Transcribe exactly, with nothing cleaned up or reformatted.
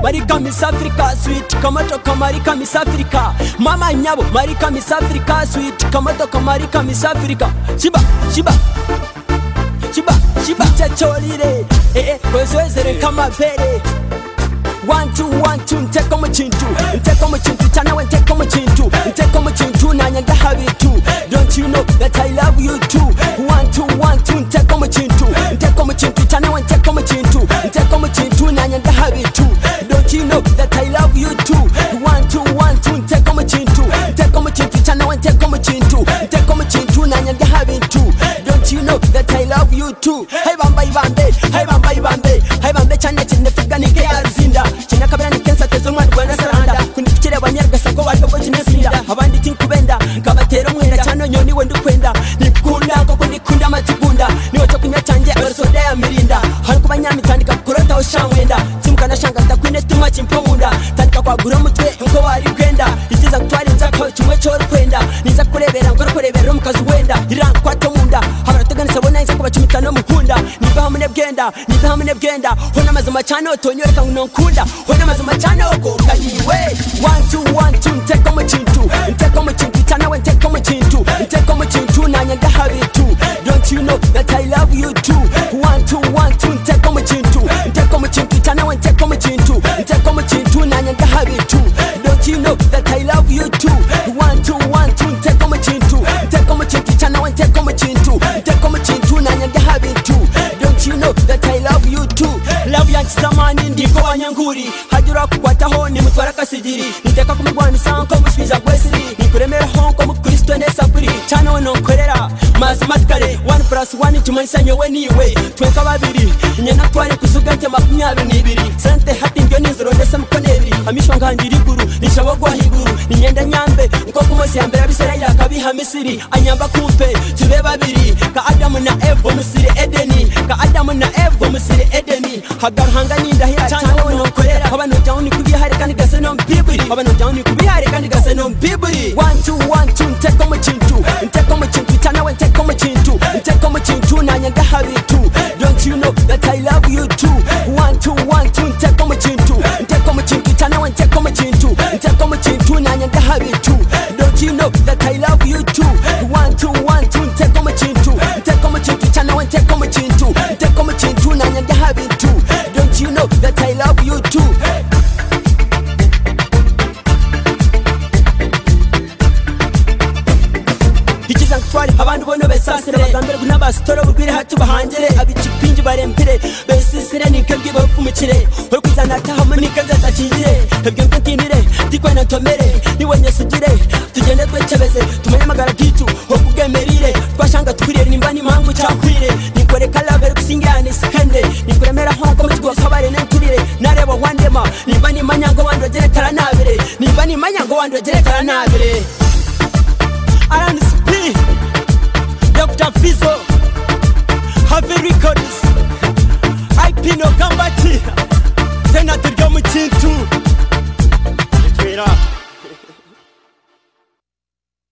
Marika Miss Africa sweet kamato kamarika Miss Africa mama nyabo Marika Miss Africa sweet kamato kamarika Miss Africa shiba shiba shiba shiba chacholire eh eh kwezezere kama pere one two one two nteko muchintu nteko muchintu chana we nteko muchintu nteko muchintu nanyanga habitu don't you know that I love you too one two one two nteko muchintu nteko muchintu chana we nteko muchintu nteko muchintu nanyanga habitu don't you know that I love you too one two one two nteko muchintu nteko muchintu chana we nteko muchintu nteko muchintu nanyanga habitu don't you know that I love you too hey bamba ibambe hey bamba ibambe hey bambe chana chinde figani ke arzinda china kabera ni kensa tezo mwana bwana saranda kunifikira abanyarga sako wako bochi nesinda abandi tinkubenda kabatero mwera cyano nyoni we ndukwenda nikunda ko kundikunda matibunda niwo cyo kunya cyanjye abasoda ya mirinda hari kubanyami tandika kurota oshamwenda simukana shanga ndakwine tuma chimpomunda tandika kwa gura mutwe ngo wari kwenda ikiza gutwara inzako kimwe cyo kwenda niza kurebera ngo kurebera mukazi wenda irankwa to munda habarateganisa bona inza kuba chimitano mukunda niba hamune bwenda niba hamune bwenda hona mazima cyane otonyoreka ngo nkunda hona mazima cyane ogo kaliwe one two one two nteko muchintu nteko muchintu cyane we nteko muchintu nteko muchintu nanyanga habitu don't you know that I love you too one two one two nteko muchintu nteko muchintu cyane we nteko muchintu nteko muchintu nanyanga habitu don't you know that I love you too one two one two nteko muchintu nteko muchintu cyane we nteko muchintu nteko muchintu nanyanga habitu don't you know that I love you too love yanchi zamani ndiko wanyanguri hajura kukwataho ni mutwara kasigiri niteka kumurwana sanko muswiza gwesiri nikuremera honko mukristo nesaburi cyane wono korera mathematically one plus one tumanisa nyowe niwe tweka babiri nyena twari kuzuga nte makumyabiri n'ibiri sente hati ngyo nizero ndese mukoneri amishwa ngandiri guru nishabo gwa higuru ninyenda nyambe uko kumosi yambere bisera yakabiha misiri anyamba kumpe tube babiri ka Adamu na Eva musiri Edeni ka Adamu na Eva musiri Edeni hagaruhanga nindahira cyane wono korera abantu jawuni kubihare kandi gase no mpibiri abantu jawuni kubihare kandi gase no mpibiri one two one two nteko muchintu nteko muchintu cyane we nteko muchintu nteko muchintu nanyanga habitu don't you know that I love you too one two one two nteko muchintu nteko muchintu cyane we nteko muchintu nteko muchintu nanyanga habitu don't you know that I love you too one two one two nteko muchintu nteko muchintu cyane we nteko muchintu nteko muchintu nanyanga habitu don't you know that I love you too abantu bono besasire bagambere kunabasitoro burwire hatu bahangere abicipinji barempire besisire nikebye bafumukire urukuzana tahamu nikenza takingire ebyo ntindire dikwena tomere niwenye sugire tugende twecebeze tumenye magara gitu okugemerire twashanga twirire nimba nimpangu cyakwire nikore kalabere kusingane sikende nikuremera honko mutgo sabare nenturire nareba wandema nimba nimanyango wandogere taranabire nimba nimanyango wandogere taranabire Alan Speed Doctor Fizo Have records I Pino Gambati Tena turga muchintu